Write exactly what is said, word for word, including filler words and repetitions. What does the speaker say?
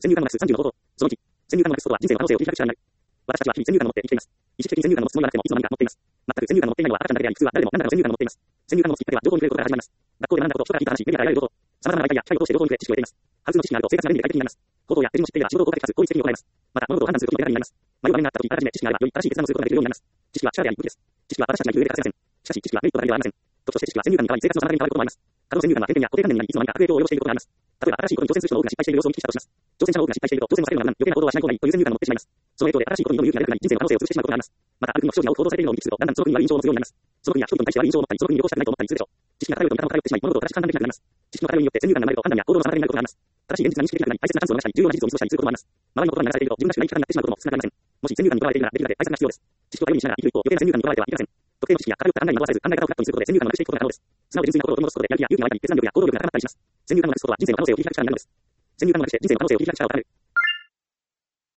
先入観のなくすさんじゅうの方法。そのいち、先入観のなくすことは人生の可能性を切り開く手段になる。私たちは日々先入観を持って生きています。意識的に先入観の持つつもりがなくてもいつの間にか持っています。全く先入観の持っていないのは赤ちゃんだけであり、普通は誰でも何らかの先入観を持っています。先入観の持つきっかけは情報に触れることから始まります。学校で学んだこと、人から聞いた話、メディアから得られる情報、様々な媒体や機会を通して情報に触れ、知識を得ています。ハウスの知識があると生活が便利で快適になります。行動や手順を知っていれば仕事を効果的かつ効率的に行えます。また、物事を判断することも豊かになります。迷う場面があったとき、あらかじめ知識があれば、より正しい決断をすることができるようになります。知識は力であり、武器です。知識は私たちが生きる上で欠かせません。しかし、知識はメリットだけではありません。時として知識は先入観に変わり、生活の妨げに変わることもあります。過度先入観は偏見や固定観念になり、いつの間にか悪影響を及ぼしていることがあります。例えば、新しいことに挑戦する人の多くが失敗している様子を見聞きしたとします。挑戦者の多くが失敗していると、当然忘れるのが無難、余計な行動はしない方がいいという先入観を持ってしまいます。その影響で新しいことに挑む勇気が出なくなり、人生の可能性を潰してしまうことがあります。また、ある国の不祥事が起こ動されているのを見聞きすると、だんだんその国に悪い印象を持つようになります。その国や人々に対して悪い印象を持ったり、その国に旅行したくないと思ったりするでしょう。知識が偏ると見方も偏ってしまい、物事を正しく判断できなくなります。知識の偏りによって先入観が生まれると判断や行動の妨げになることがあります。正しい現実が認識できなくなり、大切なチャンスを逃したり、重要な事実をミスをしたりすることもあります。周りの言葉に流されていると、自分らしくない生き方になってしまうことも少なくありません。もし先入観にとらわれているなら、できるだけ対策が必要です。知識を頼りにしながら生きる一方、余計な先入観にとらわれてはいけません。特定の知識や偏った考えに惑わされず、考え方をフラットにすることで先入観をなくしていくことが可能です。素直で純粋な心を取り戻すことで、やる気や勇気が湧いたり、決断力や行動力が高まったりします。先入観をなくすことは人生の可能性を切り開く力になるのです。先入観をなくして人生の可能性を切り開く力を高める。